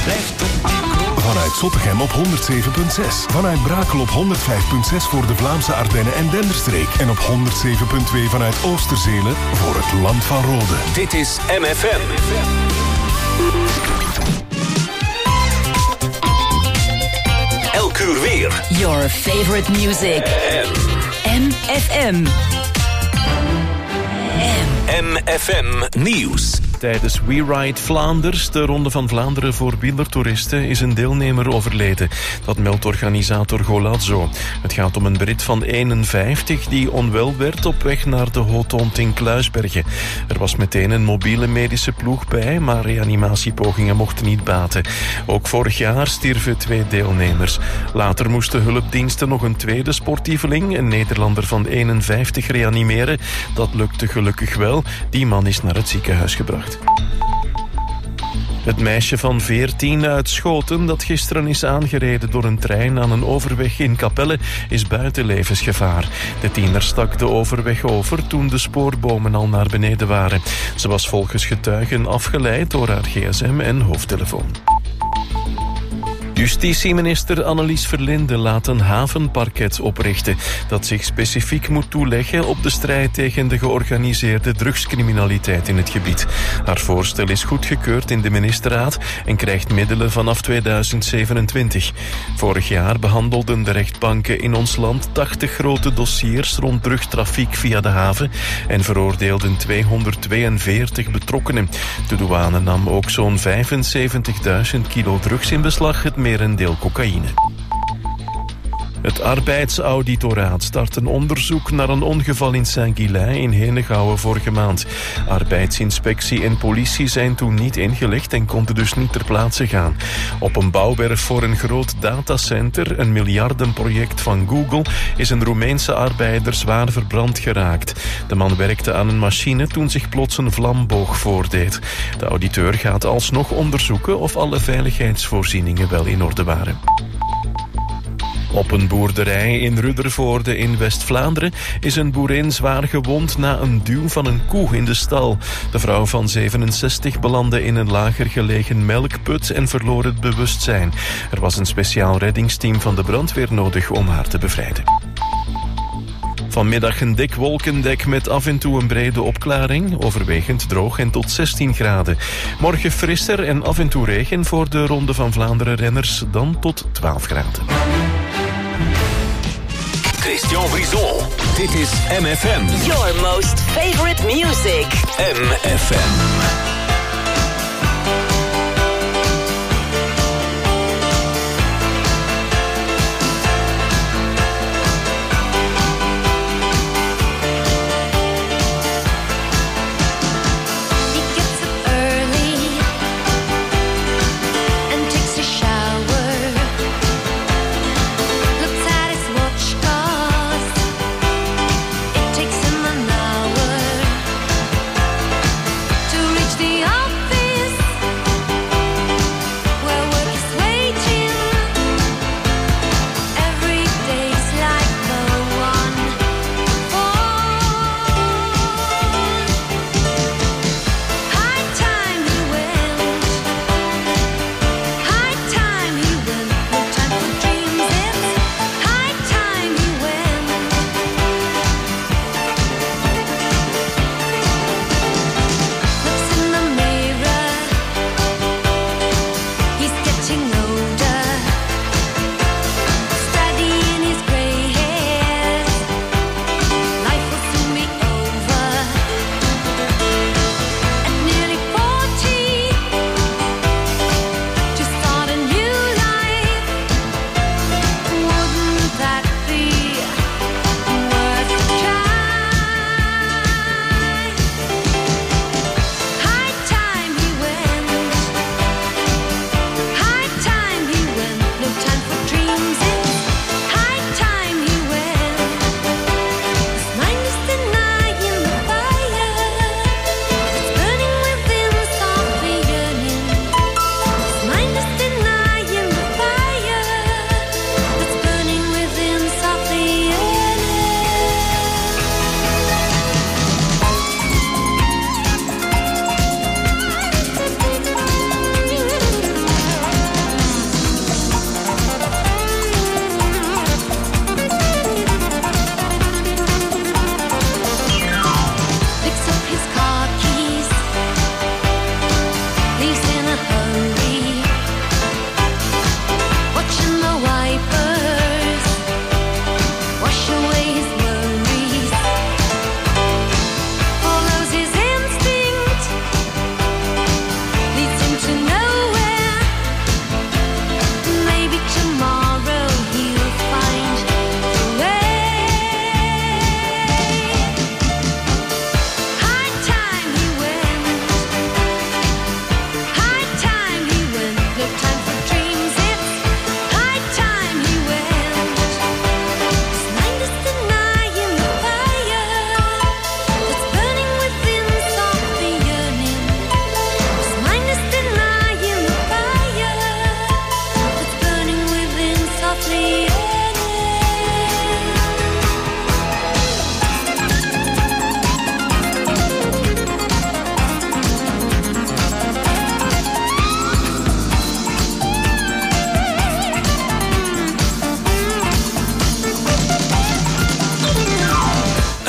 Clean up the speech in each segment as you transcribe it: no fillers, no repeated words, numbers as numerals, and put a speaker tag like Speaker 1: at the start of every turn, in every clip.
Speaker 1: Vanuit Zottegem op 107.6. Vanuit Brakel op 105.6 voor de Vlaamse Ardennen en Denderstreek. En op 107.2 vanuit Oosterzelen voor het Land van Rode.
Speaker 2: Dit is MFM. Elk uur weer.
Speaker 3: Your favorite music. MFM.
Speaker 2: MFM Nieuws.
Speaker 4: Tijdens We Ride Vlaanders, de Ronde van Vlaanderen voor wielertoeristen, is een deelnemer overleden. Dat meldt organisator Golazzo. Het gaat om een Brit van 51 die onwel werd op weg naar de Hautont in Kluisbergen. Er was meteen een mobiele medische ploeg bij, maar reanimatiepogingen mochten niet baten. Ook vorig jaar stierven 2 deelnemers. Later moesten hulpdiensten nog een tweede sportieveling, een Nederlander van 51, reanimeren. Dat lukte gelukkig wel. Die man is naar het ziekenhuis gebracht. Het meisje van 14 uit Schoten, dat gisteren is aangereden door een trein aan een overweg in Capelle, is buiten levensgevaar. De tiener stak de overweg over toen de spoorbomen al naar beneden waren. Ze was volgens getuigen afgeleid door haar gsm en hoofdtelefoon. Justitieminister Annelies Verlinde laat een havenparket oprichten dat zich specifiek moet toeleggen op de strijd tegen de georganiseerde drugscriminaliteit in het gebied. Haar voorstel is goedgekeurd in de ministerraad en krijgt middelen vanaf 2027. Vorig jaar behandelden de rechtbanken in ons land 80 grote dossiers rond drugstrafiek via de haven en veroordeelden 242 betrokkenen. De douane nam ook zo'n 75.000 kilo drugs in beslag, het merendeel cocaïne. Het arbeidsauditoraat start een onderzoek naar een ongeval in Saint-Ghilain in Henegouwen vorige maand. Arbeidsinspectie en politie zijn toen niet ingelicht en konden dus niet ter plaatse gaan. Op een bouwwerf voor een groot datacenter, een miljardenproject van Google, is een Roemeense arbeider zwaar verbrand geraakt. De man werkte aan een machine toen zich plots een vlamboog voordeed. De auditeur gaat alsnog onderzoeken of alle veiligheidsvoorzieningen wel in orde waren. Op een boerderij in Ruddervoorde in West-Vlaanderen is een boerin zwaar gewond na een duw van een koe in de stal. De vrouw van 67 belandde in een lager gelegen melkput en verloor het bewustzijn. Er was een speciaal reddingsteam van de brandweer nodig om haar te bevrijden. Vanmiddag een dik wolkendek met af en toe een brede opklaring, overwegend droog en tot 16 graden. Morgen frisser en af en toe regen voor de Ronde van Vlaanderen renners, dan tot 12 graden.
Speaker 2: Christian Brison. Dit is MFM.
Speaker 3: Your most favorite music.
Speaker 2: MFM.
Speaker 5: Takes him an hour to reach the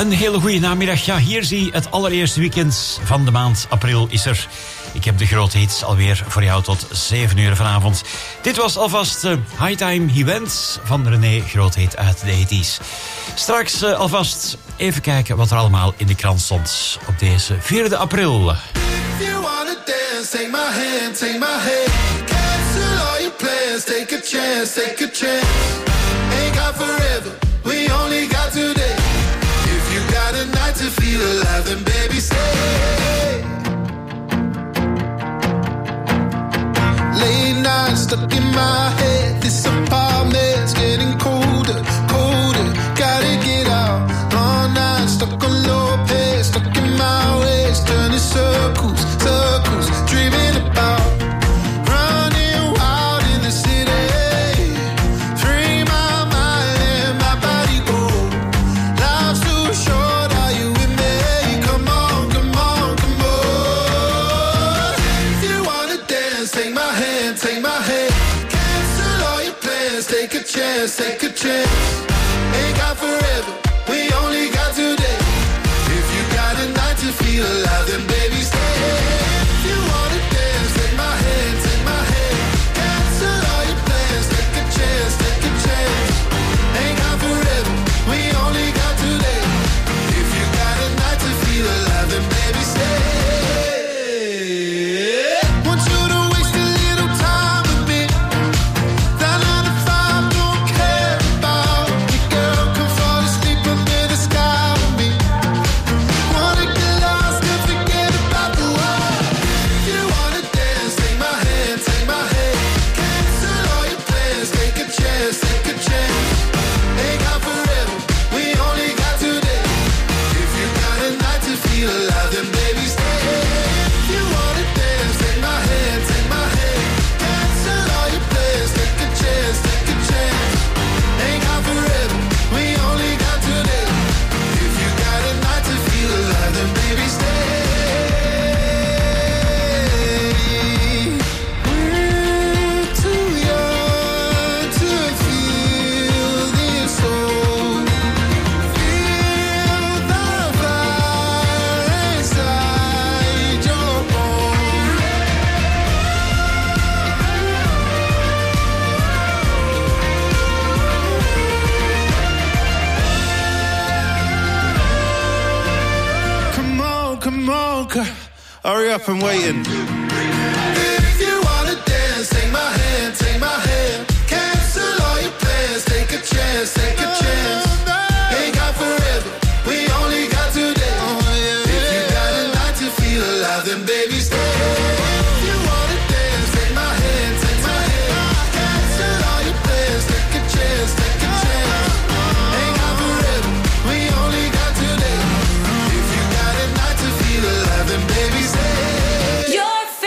Speaker 5: Een hele goede namiddag. Ja, hier zie je het allereerste weekend van de maand april is er. Ik heb de grote hits alweer voor jou tot 7 uur vanavond. Dit was alvast High Time He Went van René, grote hit uit de 80's. Straks alvast even kijken wat er allemaal in de krant stond op deze 4 april.
Speaker 6: If you wanna dance, take my hand, take my hand. Cancel all your plans, take a chance, take a chance. Ain't got forever, we only got today. If you got a night to feel alive, then baby stay. Late night stuck in my head, this apartment's getting colder, colder. Gotta get out, all night stuck on low pace, stuck in my ways, turning circles, circles, dreaming about running wild in the city. Free my mind and my body go. Life's too short, are you with me? Come on, come on, come on. If you wanna dance, take my hand, take my hand. Cancel all your plans, take a chance, take a chance. Ain't got forever, we only got today. If you got a night to feel alive, then baby stay. If you wanna dance, take my hand, take my hand. Cancel all your plans, take a chance, take a chance. Ain't got forever, we only got today. If you got a night to feel alive, then baby stay. Want you to waste a little time with me. That 9 to 5 don't care about me, girl. Come fall asleep under the sky with me. Wanna get lost and forget about the world. If you wanna dance, take my hand, take my hand. Cancel all your plans, take a chance, take a chance. Ain't got forever, we only got today. If you got a night to feel alive, then baby stay. If you wanna dance, take my hand, take my hand. Cancel all your plans, take a chance, take a chance. Ain't got forever, we only got today. If you got a night to feel alive, then baby stay. We're too young to feel this old. Feel the fire inside your bones. Come on, hurry up, I'm waiting. If you wanna dance, take my hand, take my hand. Cancel all your plans, take a chance, take a chance. Ain't got forever, we only got today. If you got a night to feel alive, then baby stay. If you wanna dance, take my hand, take my hand. Cancel all your plans, take a chance, take a chance. Ain't got forever, we only got today. If you got a night to feel alive, then baby stay.
Speaker 3: Your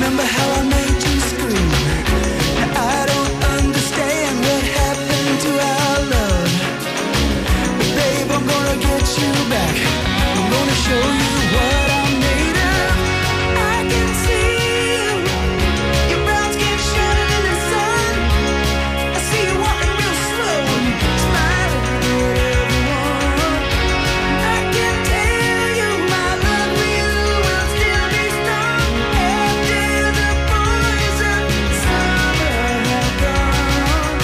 Speaker 7: Remember how I made you scream? Now I don't understand what happened to our love. But babe, I'm gonna get you back. I'm gonna show you what I'm made of. I can see you, your brown skin shining in the sun. I see you walking real slow and smiling at everyone. I can tell you my love for you will still be strong after the boys of summer have gone.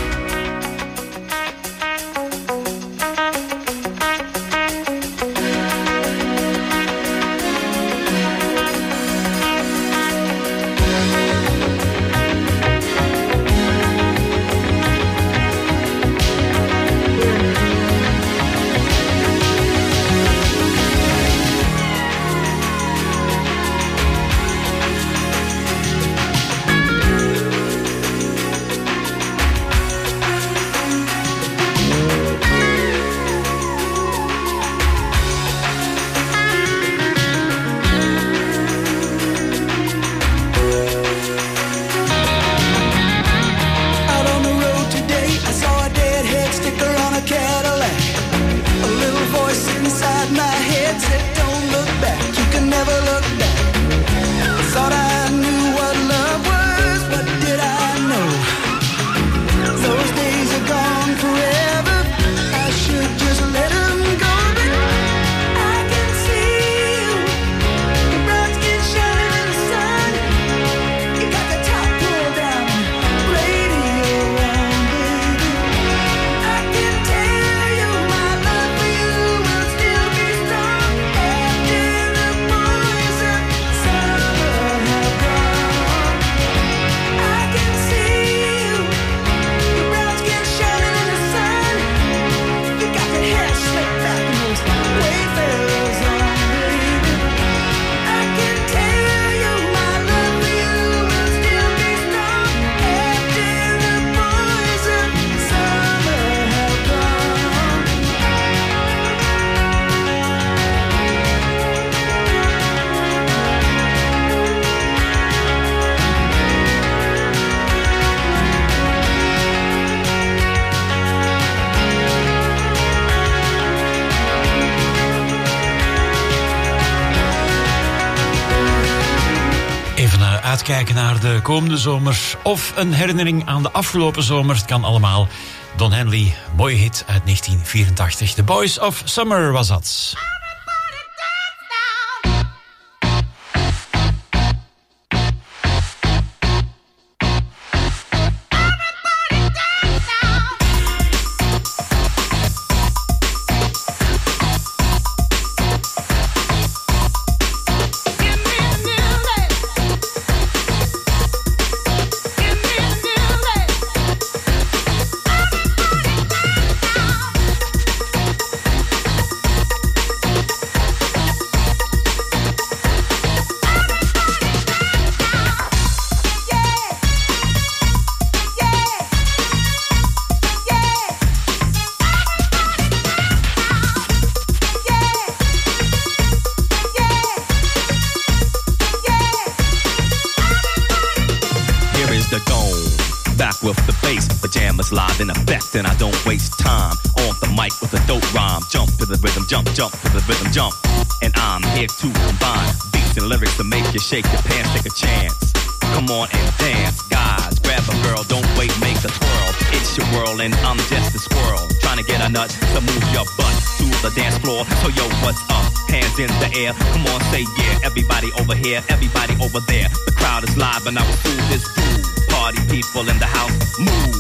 Speaker 7: Out on the road today, I saw a deadhead sticker on a Cadillac. A little voice inside my head said, don't look back, you can never look back. I thought I knew what love was, what did I know? Those days are gone forever, I should just let them go. But I can see you, your brown skin shining in the sun. You got the top pulled down, radio on, baby. I can tell you my love for you will still be strong after the boys of summer have gone. I can see you, your brown skin shining in the sun. You got that hair slicked back and those wayfarers on, baby. I can tell you my love for you will still be strong after the boys of summer have gone.
Speaker 5: Even uitkijken naar de komende zomer of een herinnering aan de afgelopen zomer. Het kan allemaal. Don Henley, mooie hit uit 1984. The Boys of Summer was dat.
Speaker 8: with the bass. Pajamas live in effect, and I don't waste time on the mic with a dope rhyme. Jump to the rhythm, jump, jump to the rhythm, jump. And I'm here to combine beats and lyrics to make you shake your pants, take a chance. Come on and dance, guys. Grab a girl, don't wait, make a twirl. It's your world and I'm just a squirrel, trying to get a nut to move your butt to the dance floor. So yo, what's up? Hands in the air, come on, say yeah. Everybody over here, everybody over there. The crowd is live and I will do this too. Party people in the house, move.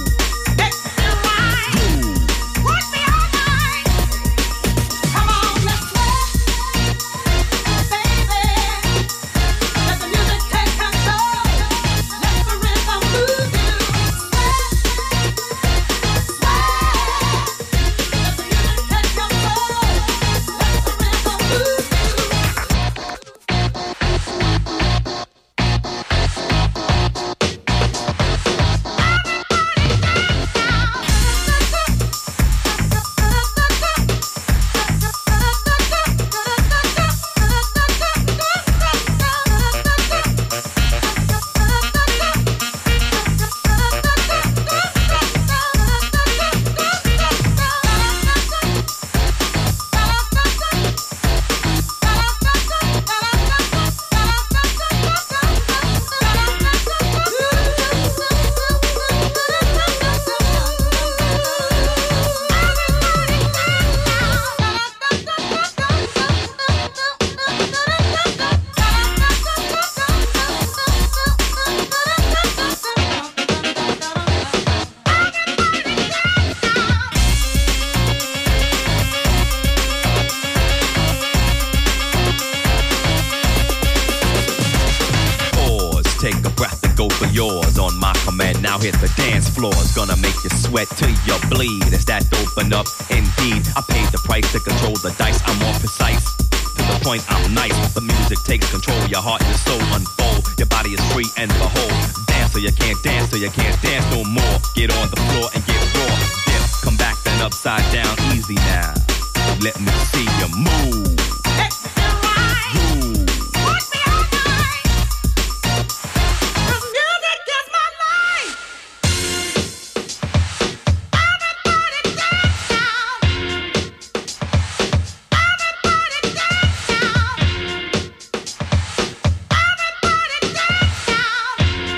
Speaker 8: take a breath and go for yours. On my command, now hit the dance floor. It's gonna make you sweat till you bleed. It's that open up, indeed. I paid the price to control the dice. I'm more precise. To the point, I'm nice. The music takes control. Your heart and soul unfold. Your body is free and behold. Dance so you can't dance, so you can't dance no more. Get on the floor and get raw. Dip, come back then upside down. Easy now. Let me see you move. Let me ride. Move. Put me all night. The music is my life. Everybody dance now. Everybody dance now. Everybody dance now.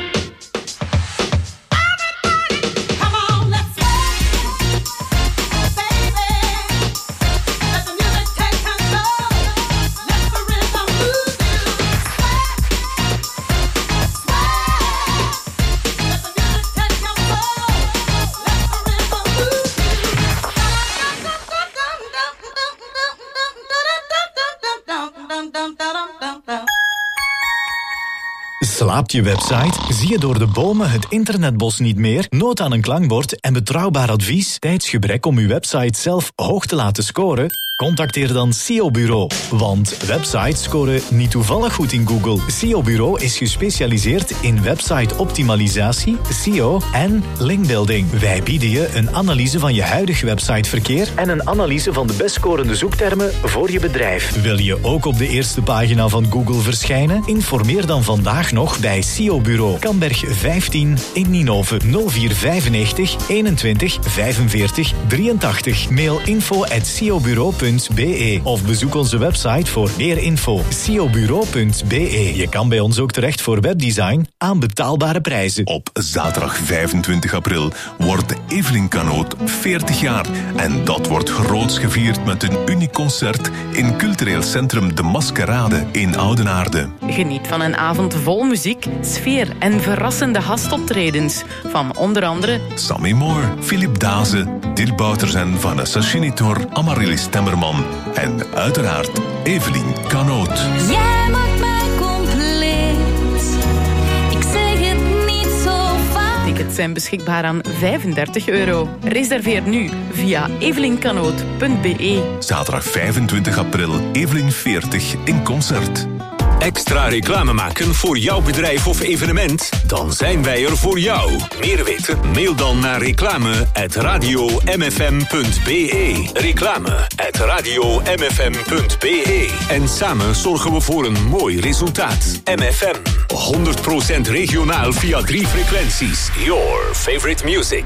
Speaker 8: Everybody, come on, let's sway, baby. Let the music take control. Let the rhythm move you. Sway, sway. Let the music take control. Let the rhythm move you.
Speaker 9: Slaapt je website? Zie je door de bomen het internetbos niet meer? Nood aan een klankbord en betrouwbaar advies? Tijdsgebrek om uw website zelf hoog te laten scoren? Contacteer dan SEO Bureau. Want websites scoren niet toevallig goed in Google. SEO Bureau is gespecialiseerd in website-optimalisatie, SEO en linkbuilding. Wij bieden je een analyse van je huidige websiteverkeer en een analyse van de best scorende zoektermen voor je bedrijf. Wil je ook op de eerste pagina van Google verschijnen? Informeer dan vandaag nog bij SEO Bureau. Kamberg 15 in Ninove 0495 21 45 83. Mail info@seobureau.be of bezoek onze website voor meer info. seobureau.be. Je kan bij ons ook terecht voor webdesign aan betaalbare prijzen.
Speaker 1: Op zaterdag 25 april wordt Evelien Canoot 40 jaar. En dat wordt groots gevierd met een uniek concert in cultureel centrum De Maskerade in Oudenaarde.
Speaker 10: Geniet van een avond vol muziek, sfeer en verrassende gastoptredens. Van onder andere
Speaker 1: Sammy Moore, Philip Daze, Dirk Bouters en Vanessa Schinitor, Amaryllis Temmerman en uiteraard Evelien Canoot.
Speaker 11: Jij maakt mij compleet. Ik zeg het niet zo vaak.
Speaker 10: tickets zijn beschikbaar aan €35. Reserveer nu via evelincanoot.be.
Speaker 1: Zaterdag 25 april, Evelien 40 in concert.
Speaker 2: Extra reclame maken voor jouw bedrijf of evenement? Dan zijn wij er voor jou. Meer weten? Mail dan naar reclame@radiomfm.be. Reclame@radiomfm.be. En samen zorgen we voor een mooi resultaat. MFM. 100% regionaal via 3 frequenties. Your favorite music.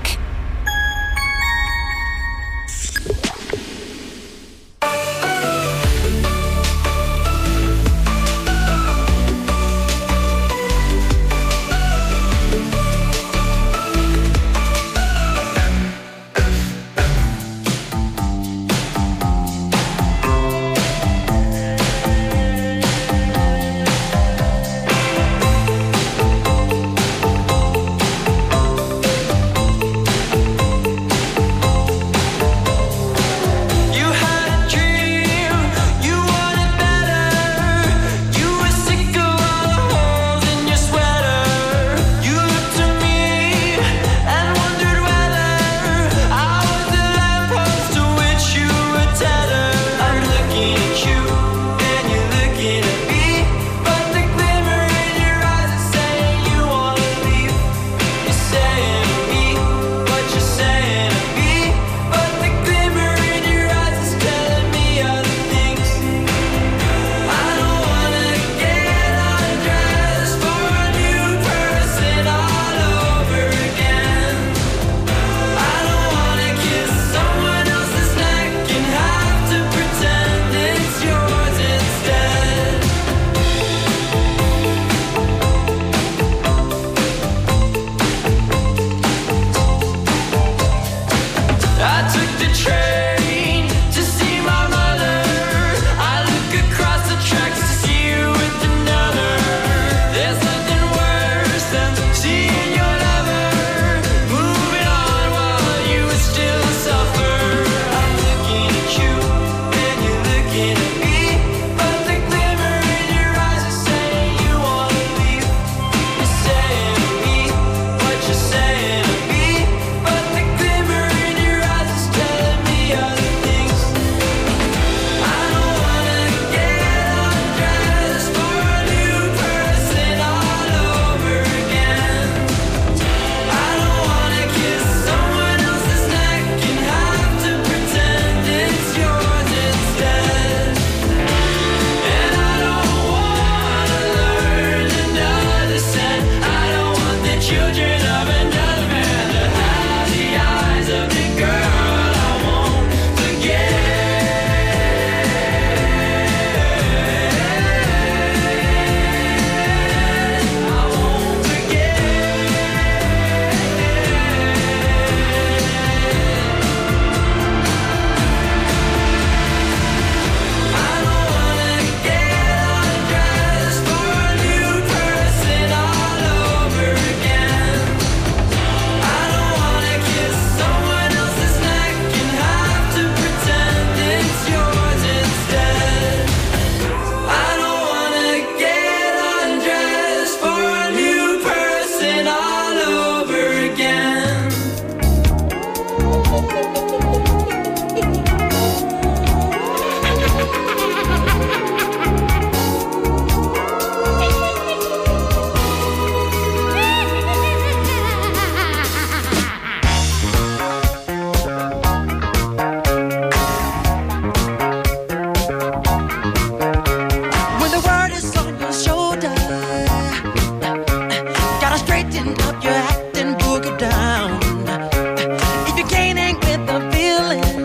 Speaker 12: lighten up your act and boogie down. If you can't hang with the feeling,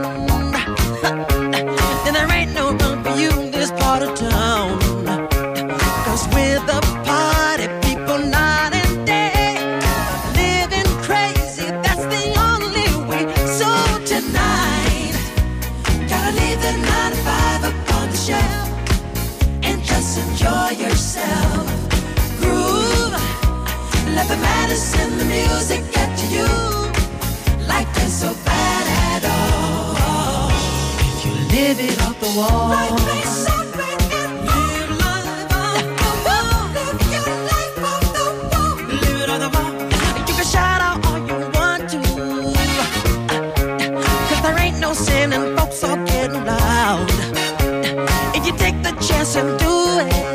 Speaker 12: then there ain't no room for you in this part of town. 'Cause we're the party people night and day, living crazy, that's the only way. So tonight, gotta leave the 9 to 5 up on the shelf and just enjoy yourself. Groove, let the madness in the music get to you. Life ain't so bad at all if you live it off the wall. Life ain't so bad at all. Live life off the wall. Live your life off the wall. Live it off the wall. You can shout out all you want to, 'cause there ain't no sin and folks are getting loud. If you take the chance and do it,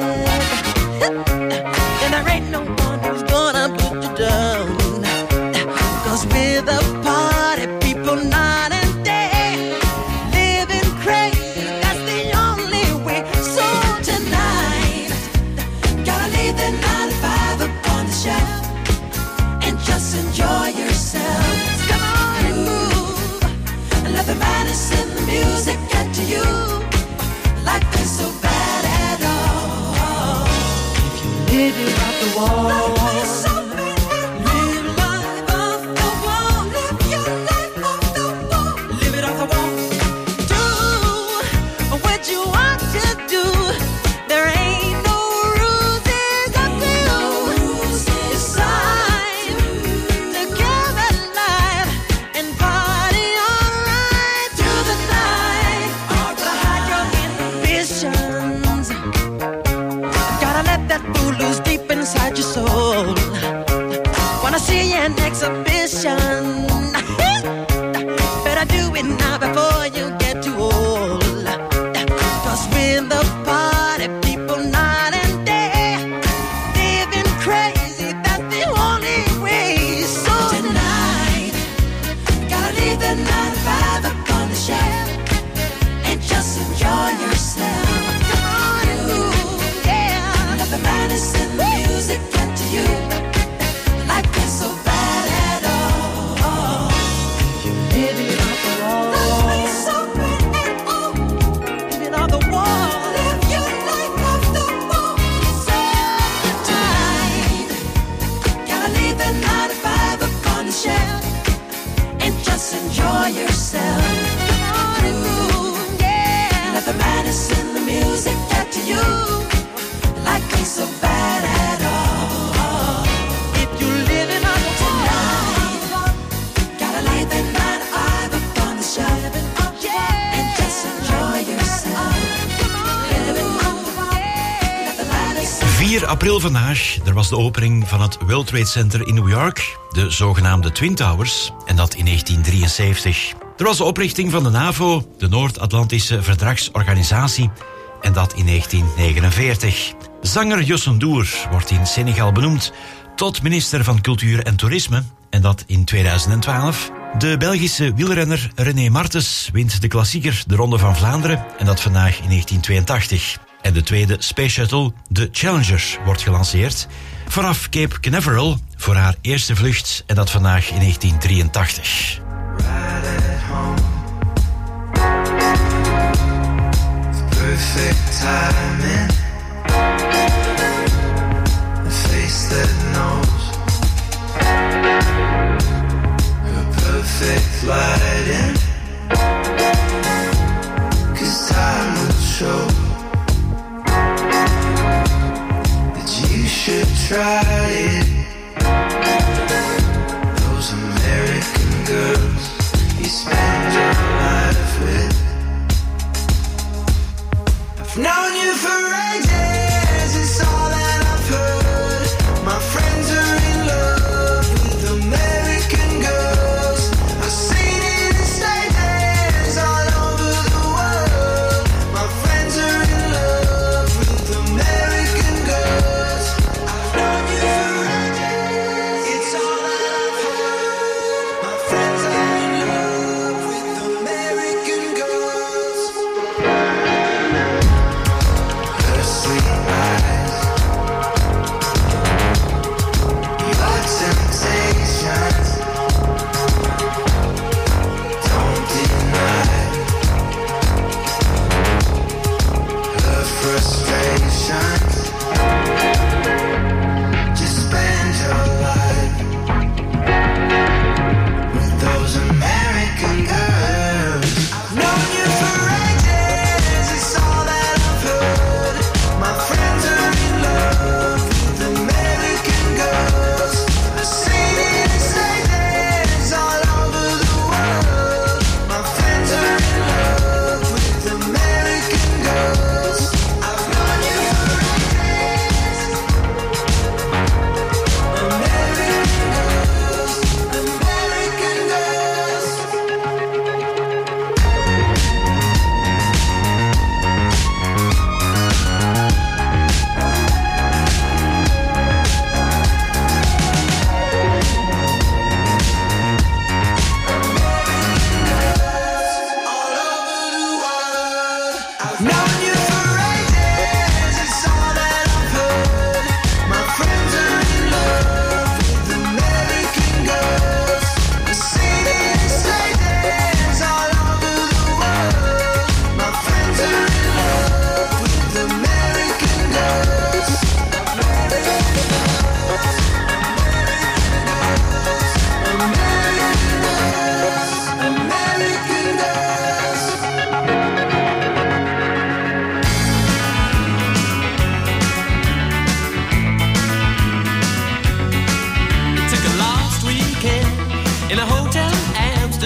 Speaker 12: then there ain't no one who's gonna put you down. 'Cause we're the party people night and day, living crazy, that's the only way. So tonight, gotta leave the 9 to 5 up on the shelf and just enjoy yourself. Come on and move, and let the madness in the music get to you. Life ain't so bad at all if you live it off the wall. Life ain't so bad at all. Live life off the wall. Live your life off the wall. Live it off the wall. Do what you want to do. There ain't no rules, it's up to you. It's time to give it life and party all right through the night. Hide your inhibitions. Gotta let that fool loose deep inside your soul. Wanna see an exhibition? Better do it now before you get too old. 'Cause we're the party people night and day, living crazy, that's the only way. So tonight, gotta leave the 9 to 5 up on the shelf and just enjoy yourself. Come on and move, yeah. Let the madness in the music get to you. Life ain't so bad at all. You live it off the wall. Life ain't so bad at all. Live it off the wall. Live your life off the wall. So tonight, gotta leave the 9 to 5 up on the shelf and just enjoy yourself. Come on and move, yeah. Let the madness in the music get to you. Life ain't so bad at all if you live it up tonight. Gotta leave the 9 to 5 up on the shelf and just enjoy yourself. Live it up, let the madness.
Speaker 5: 4 april vandaag, er was de opening van het World Trade Center in New York, de zogenaamde Twin Towers, en dat in 1973. Er was de oprichting van de NAVO, de Noord-Atlantische Verdragsorganisatie, en dat in 1949. Zanger Youssou N'Dour wordt in Senegal benoemd tot minister van Cultuur en Toerisme, en dat in 2012. De Belgische wielrenner René Martens wint de klassieker de Ronde van Vlaanderen, en dat vandaag in 1982. En de tweede Space Shuttle, de Challenger, wordt gelanceerd vanaf Cape Canaveral voor haar eerste vlucht, en dat vandaag in 1983.
Speaker 6: Perfect timing. A face that knows. Her perfect lighting. 'Cause time will show that you should try it. Those American girls you spend your life with. I've known you for ages, it's all that I've heard. My friends are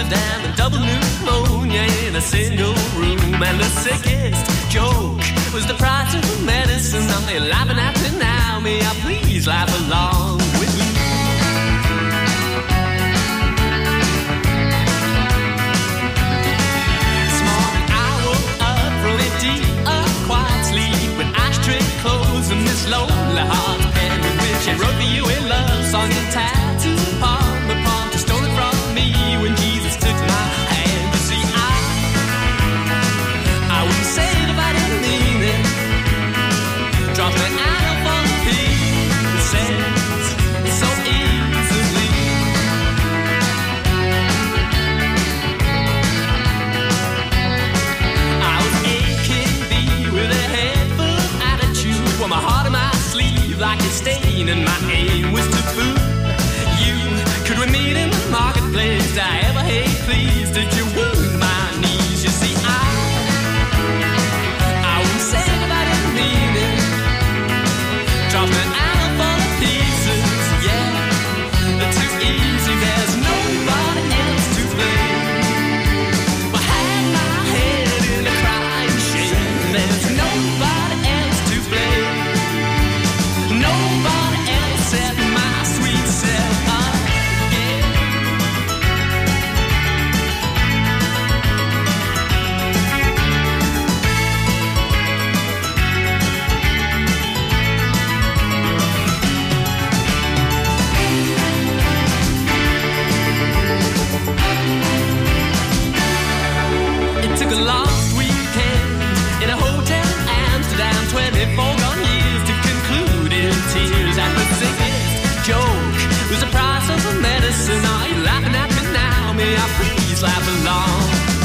Speaker 13: damn double pneumonia in a single room. And the sickest joke was the price of the medicine. I'm laughing at it now. May I please laugh along with you? This morning I woke up from a deep, quiet sleep with ashtray clothes and this lonely heart pen with which I wrote the you in love song and tattoo upon my palm to stole it from me when Jesus took my hand. You see, I wouldn't say it if I didn't mean it. Drop me out of all the pieces so easily. I was AKB with a head full of attitude, with my heart on my sleeve like a stain, and my aim was to fool you. Could we meet in the marketplace? Did I ever hate please? Did you wound my knees? You see, I wouldn't say it if I didn't mean it. Drop me out for the pieces, yeah. Too easy, there's nobody else to blame. I had my head in a crying shame. There's nobody else to blame. Nobody else set my sweet self up, yeah. It took a last weekend in a hotel in Amsterdam, 24 gone years to conclude in tears. And the sickest joke was the price of the medicine. Are you laughing at me now? May I please laugh along?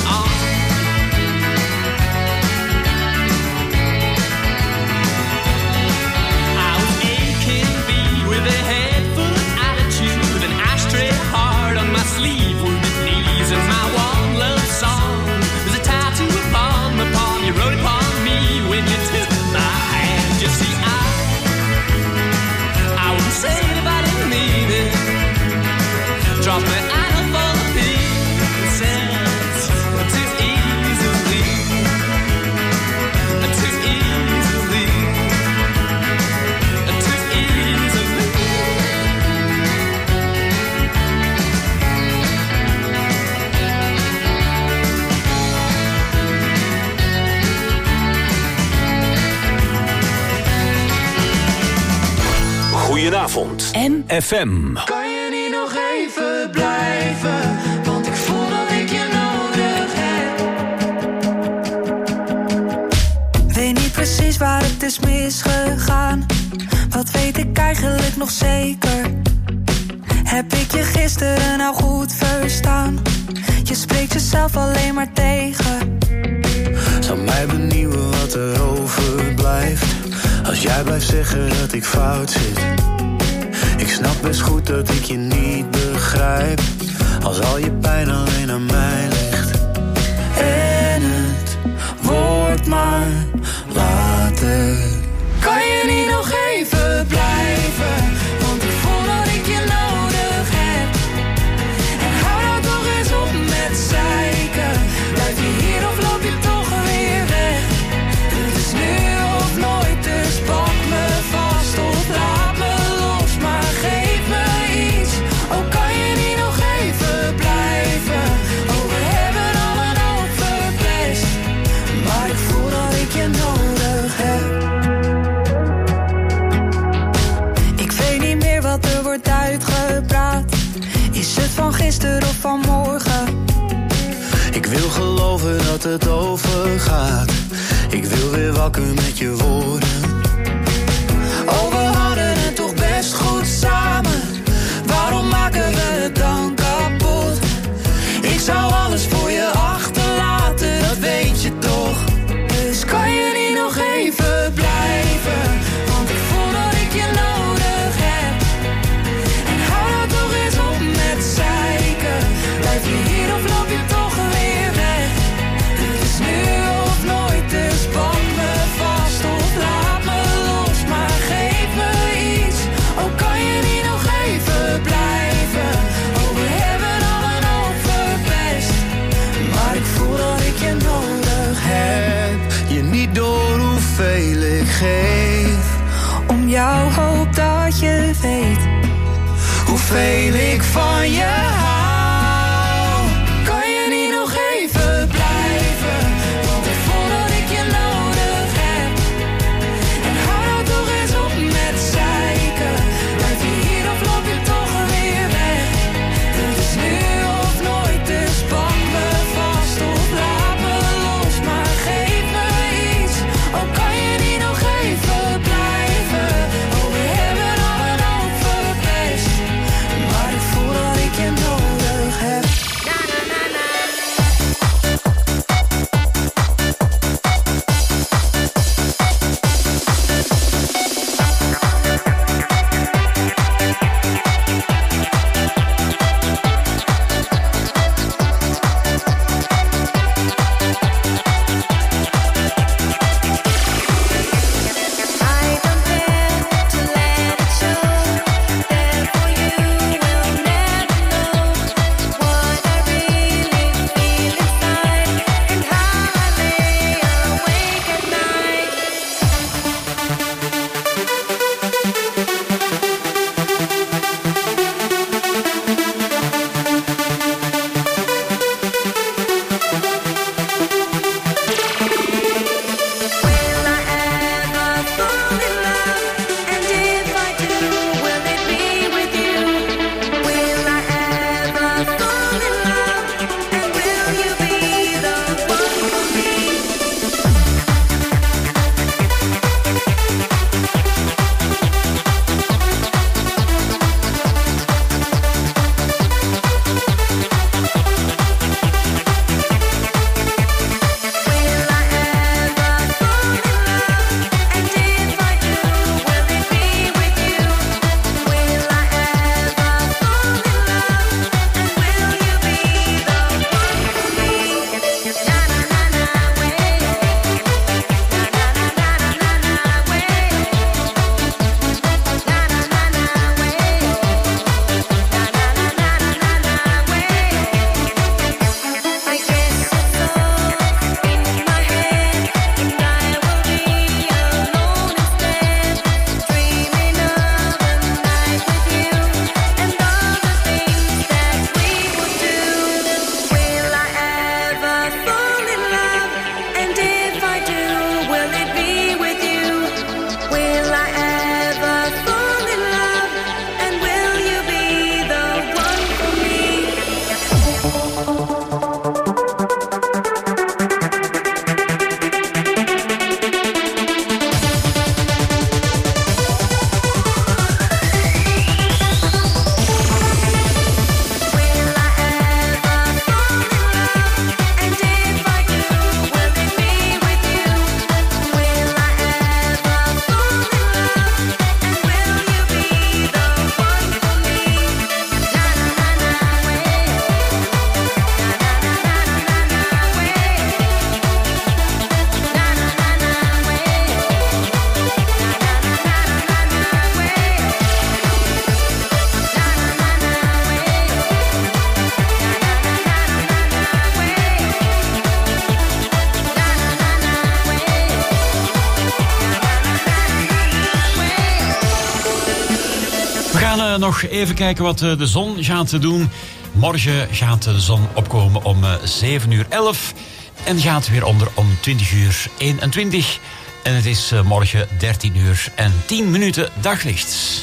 Speaker 13: I was AKB with a head full of attitude, an ashtray hard on my sleeve, wounded knees, and my one love song was a tattoo upon my palm. You wrote it upon me when you took my hand. You see, I wouldn't say it if I didn't mean it. Drop me out of all the pieces too easily, too easily, too easily.
Speaker 2: Goedenavond. FM.
Speaker 7: Kan je niet nog even blijven? Want ik voel dat ik je nodig heb.
Speaker 14: Weet niet precies waar het is misgegaan. Wat weet ik eigenlijk nog zeker? Heb ik je gisteren nou goed verstaan? Je spreekt jezelf alleen maar tegen.
Speaker 15: Zou mij benieuwen wat er overblijft als jij blijft zeggen dat ik fout zit. Ik snap best goed dat ik je niet begrijp als al je pijn alleen aan mij ligt. En het wordt maar later.
Speaker 7: Kan je niet nog even blijven? Want ik voel dat ik je nodig heb. En hou nou toch eens op met zeiken. Blijf je hier of loop je toch weer weg? Het is nu of nooit, dus pak me vast of laat me los. Maar geef me iets, oh kan je niet nog even blijven? Oh we hebben al een hoop verpest, maar ik voel dat ik je nodig heb.
Speaker 14: Ik weet niet meer wat er wordt uitgepraat. Is het van gisteren of van morgen?
Speaker 15: Ik wil geloven dat het overgaat. Ik wil weer wakker met je woorden.
Speaker 7: Oh, we hadden het toch best goed samen. Waarom maken we het dan kapot? Ik zou alles voor je achterlaten, dat weet je toch. Dus kan je niet nog even blijven? Want ik voel dat ik je nodig heb. En hou nou toch eens op met zeiken. Blijf je hier of loop je toch weer weg? Het is nu of nooit, dus pak me vast of laat
Speaker 14: hoeveel ik van je hou. Kan je niet nog even blijven? Want ik voel dat ik je nodig heb. En hou nou toch eens op met zeiken. Blijf je hier of loop je toch weer weg? Het is nu of nooit, dus pak me vast of laat me los. Maar geef me iets, oh kan je niet nog even blijven? Oh we hebben al een hoop verpest, maar ik voel dat ik je nodig heb.
Speaker 5: Nog even kijken wat de zon gaat doen. Morgen gaat de zon opkomen om 7:11 en gaat weer onder om 20:21. En het is morgen 13:10 daglicht.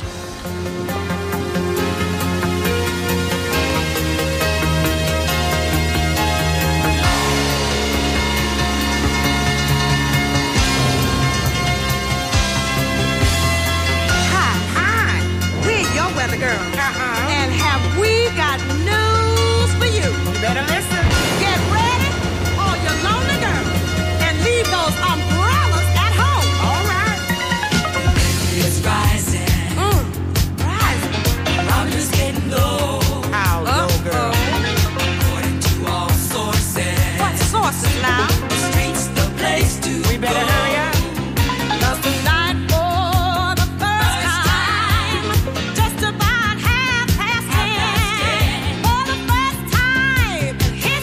Speaker 16: Just about 10:30.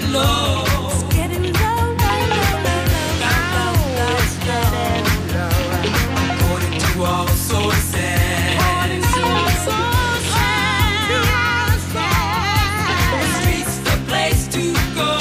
Speaker 13: low. It's getting low, low, low, low, low. According to all sources. The streets the place to go.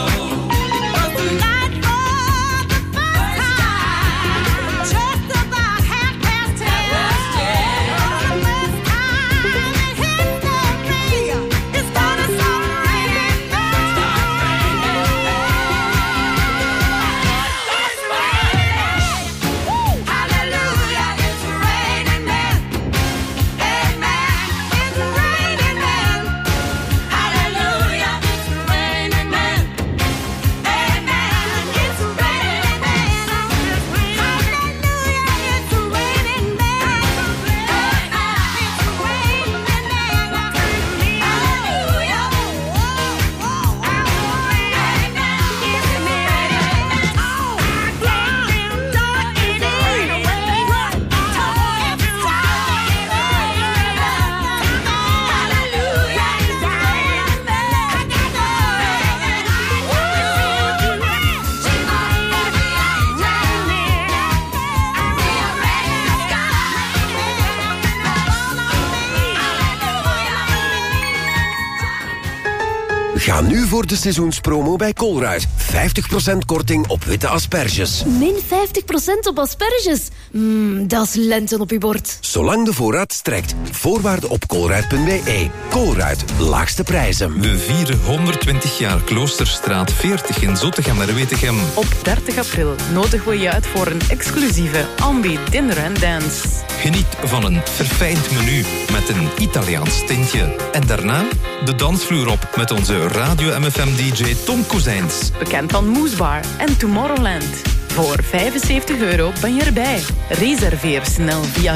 Speaker 16: Ga nu voor de seizoenspromo bij Colruyt. 50% korting op witte asperges.
Speaker 17: Min 50% op asperges? Dat is lente op uw bord.
Speaker 16: Zolang de voorraad strekt. Voorwaarden op colruyt.be. Colruyt, laagste prijzen.
Speaker 18: We vieren 120 jaar Kloosterstraat 40 in Zottegem-Wetegem.
Speaker 10: Op 30 april nodigen we je uit voor een exclusieve Ambi Dinner and Dance.
Speaker 18: Geniet van een verfijnd menu met een Italiaans tintje. En daarna de dansvloer op met onze Radio MFM-dj Tom Kozijns.
Speaker 10: Bekend van Moesbar en Tomorrowland. Voor €75 ben je erbij. Reserveer snel via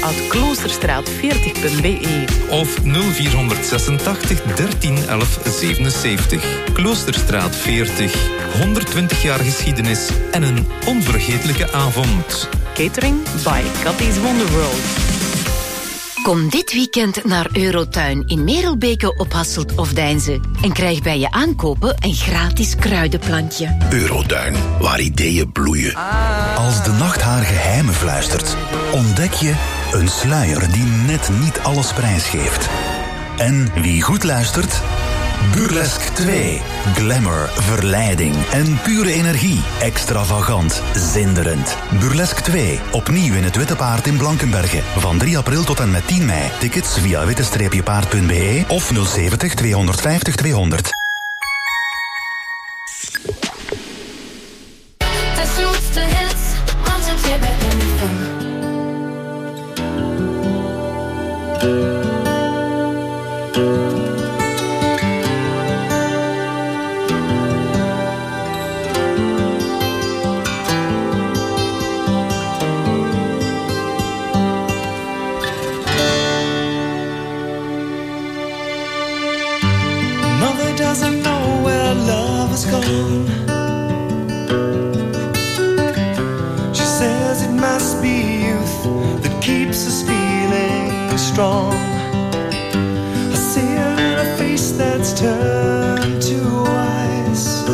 Speaker 10: guy@kloosterstraat40.be
Speaker 18: of 0486 13 11 77. Kloosterstraat 40. 120 jaar geschiedenis en een onvergetelijke avond.
Speaker 10: Catering by Cathy's Wonderworld.
Speaker 19: Kom dit weekend naar Eurotuin in Merelbeke op Hasselt of Deinze en krijg bij je aankopen een gratis kruidenplantje.
Speaker 20: Eurotuin, waar ideeën bloeien. Als de nacht haar geheimen fluistert, ontdek je een sluier die net niet alles prijsgeeft. En wie goed luistert? Burlesque 2. Glamour, verleiding en pure energie. Extravagant, zinderend. Burlesque 2. Opnieuw in het Witte Paard in Blankenberge. Van 3 april tot en met 10 mei. Tickets via witte-paard.be of 070 250 200.
Speaker 11: De zoetste hits, concentreer bij MFM.
Speaker 7: Doesn't know where love has gone. She says it must be youth that keeps us feeling strong. I see her in a face that's turned to ice,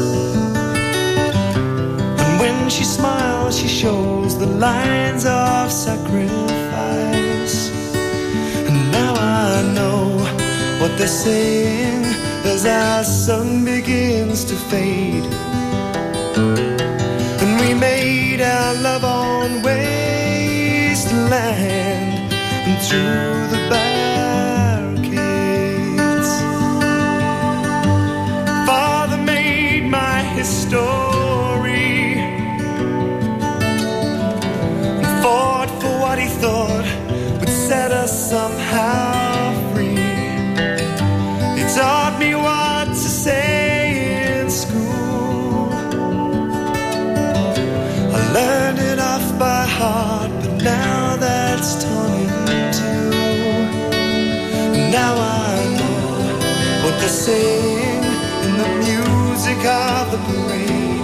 Speaker 7: and when she smiles she shows the lines of sacrifice. And now I know what they're saying as our sun begins to fade, and we made our love on wasteland and through the barricades. Father made my history and fought for what he thought would set us somehow free. He taught me what to say in school. I learned it off by heart, but now that's torn in two. Now I know what they're saying in the music of the parade.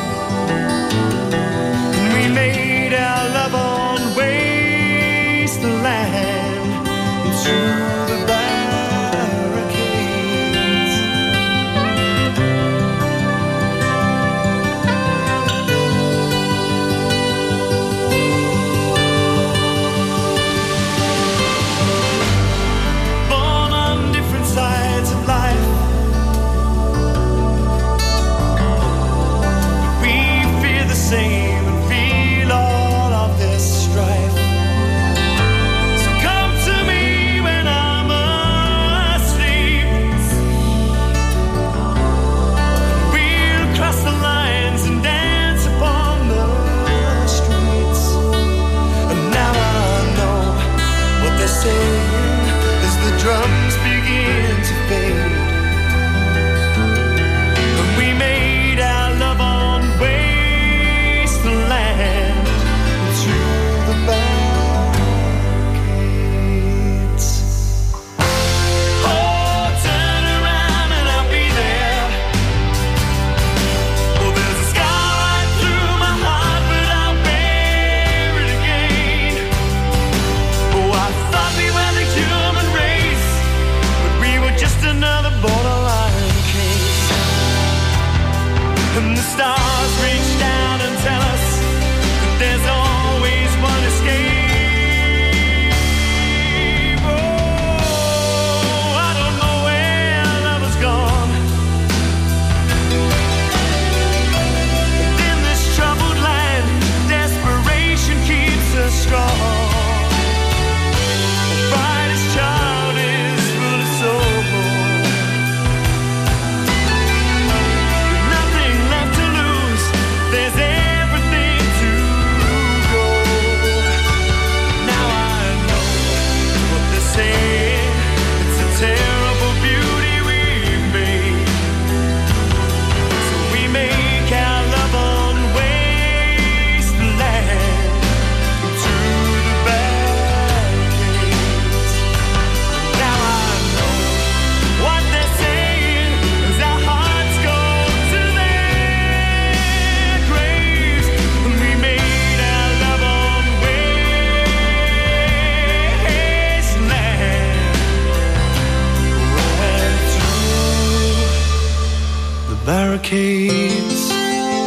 Speaker 7: And we made our love on wasteland and through the barricades.
Speaker 6: arcades.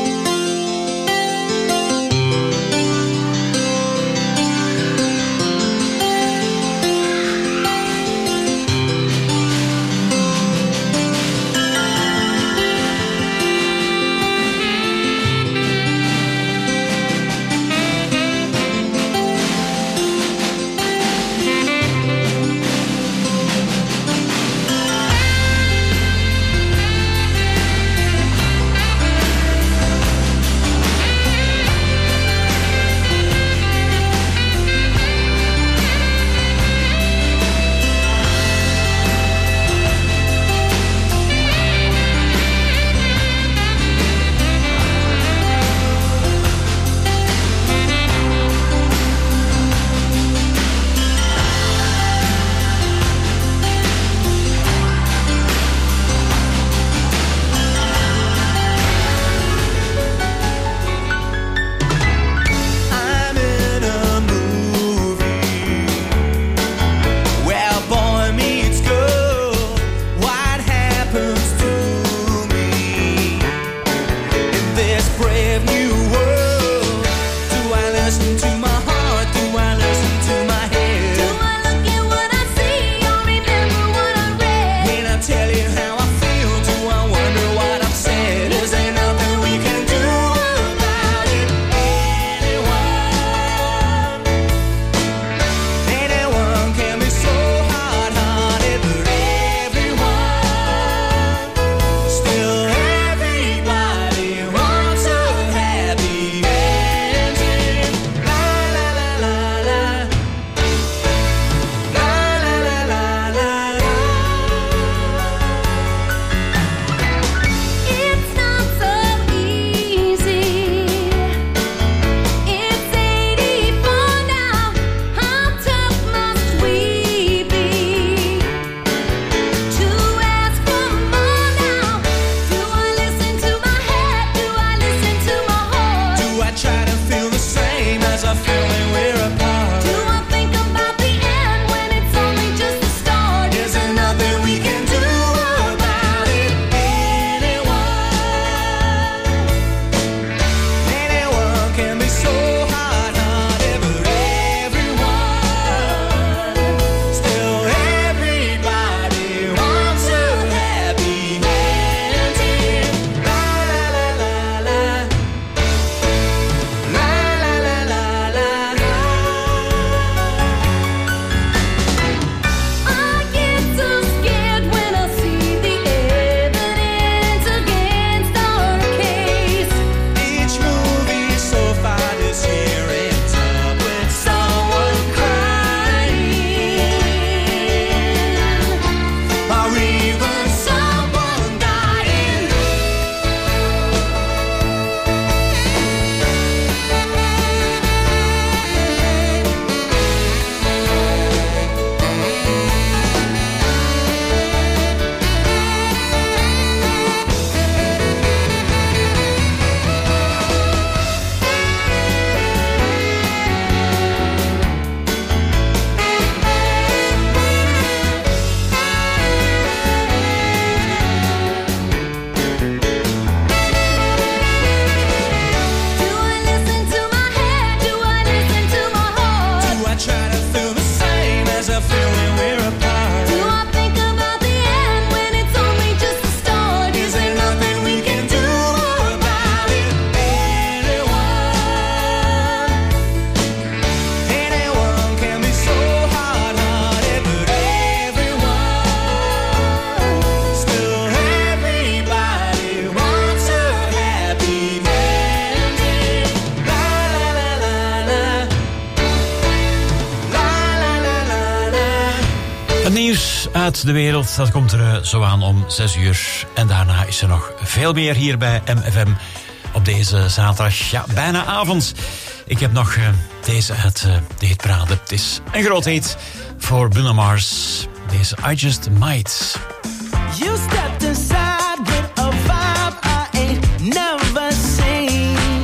Speaker 5: nieuws uit de wereld, dat komt er zo aan om 6 uur. En daarna is er nog veel meer hier bij MFM op deze zaterdag. Ja, bijna avond. Ik heb nog deze uit de hitparade. Het is een groot hit voor Bruno Mars. Deze I Just Might.
Speaker 7: You stepped inside with a vibe I ain't never seen.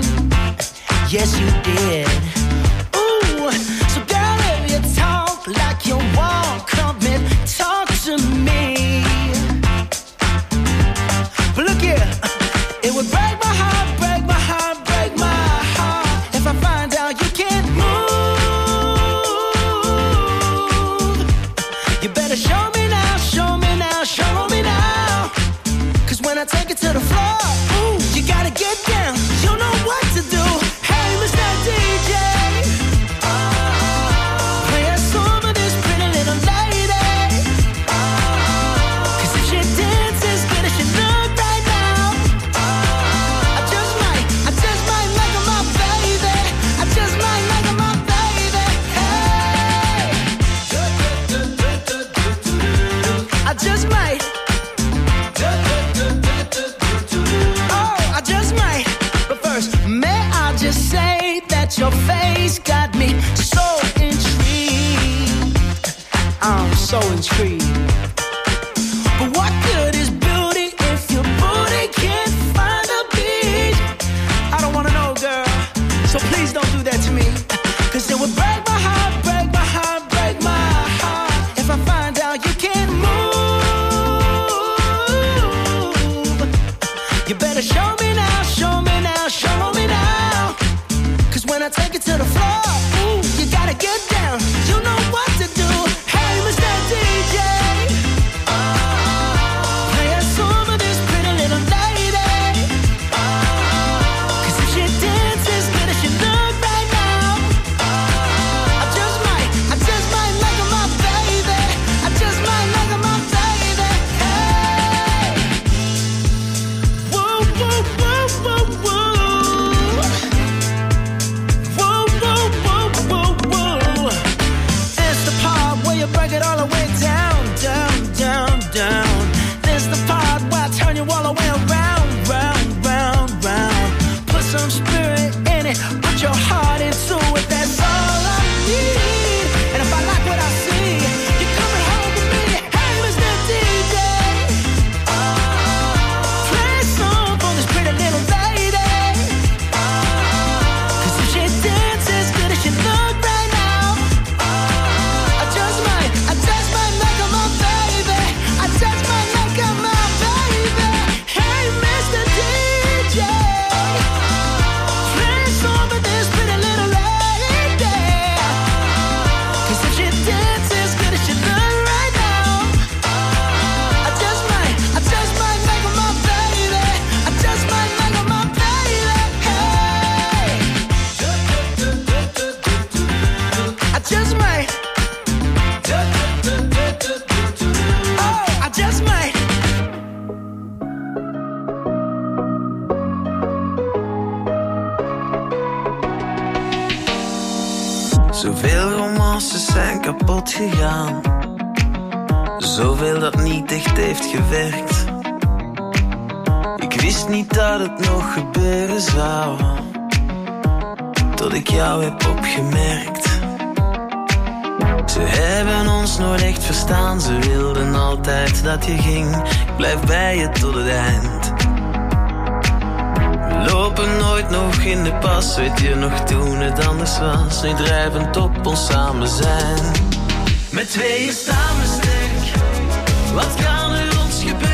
Speaker 7: Yes, you did. Ooh, so girl, if you talk like you walk, come and talk to me. But look here, get down, you know what to do. Hey, Mr. DJ, play a song for this pretty little lady. 'Cause if she dances as good as she look right now, I just might make her my baby. I just might make her my baby. Hey, I just might. Oh, I just might. But first, may I just say that your face got me so intrigued. I'm so intrigued. But what good is beauty if your booty can't find a beat? I don't wanna know, girl, so please don't do that to me. 'Cause it would break my heart, break my heart, break my heart if I find out you can't move. You better show me now, show me now, show me now. 'Cause when I take it to the floor, ooh, you gotta get down. You know what to do. Hey, Mr. DJ, play a song for this pretty little lady. 'Cause if she dances as good as she look right now, I just might make her my baby. I just might make her my baby. Hey, woo, woo, woo, woo, woo. Woo, woo, woo, woo, woo. It's the part where you break it all the way down, down, down, down. This the part where I turn you all the way around, round, round, round. Put some spirit in it, put your heart into it. That's all I need. And if I like what I see, you're coming home with me. Hey, Mr. DJ, play a song for this pretty little lady. 'Cause if she dances as good as she look right now, I just might make her my baby. I just might make her my baby. Hey, Mr. DJ, play a song for this pretty little lady. 'Cause if she dances as good as she look right now, I just might make her my baby. I just might make her my baby. Hey, I just might. Oh, I just might.
Speaker 21: Zoveel romances zijn kapot gegaan. Zoveel dat niet echt heeft gewerkt. Ik wist niet dat het nog gebeuren zou, tot ik jou heb opgemerkt. Ze hebben ons nooit echt verstaan. Ze wilden altijd dat je ging. Ik blijf bij je tot het eind. We lopen nooit nog in de pas. Weet je nog toen het anders was? Nu drijvend op ons samen zijn. Met tweeën staan we sterk. Wat kan er ons gebeuren?